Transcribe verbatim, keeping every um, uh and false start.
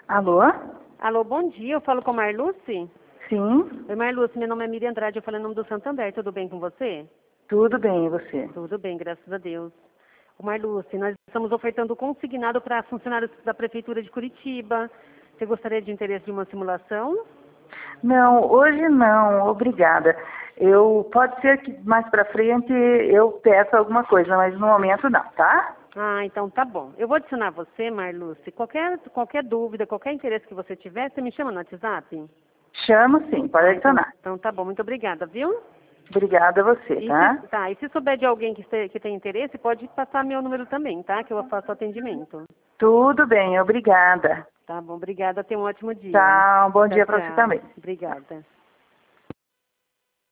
Alô? Alô, bom dia. Eu falo com a Marluce? Sim, Oi, Marluce. Meu nome é Miriam Andrade. Eu falo em nome do Santander. Tudo bem com você? tudo bem, e você? Tudo bem, graças a Deus. Ô, Marluce, nós estamos ofertando consignado para funcionários da Prefeitura de Curitiba. Você gostaria de interesse de uma simulação? Não, hoje não, obrigada. Eu, pode ser que mais pra frente eu peça alguma coisa, mas no momento não, tá? Ah, então tá bom. Eu vou adicionar você, Marluce. Qualquer, qualquer dúvida, qualquer interesse que você tiver, você me chama no WhatsApp? Chamo sim, pode Ah, então, adicionar. então tá bom. Muito obrigada, viu? Obrigada a você, E tá? se, tá, e se souber de alguém que, este- que tem interesse, pode passar meu número também, tá? Que eu faço atendimento. Tudo bem, obrigada. Tá bom, obrigada. Tenha um ótimo dia. Tchau, bom Tchau, dia pra você tchau. também. Obrigada.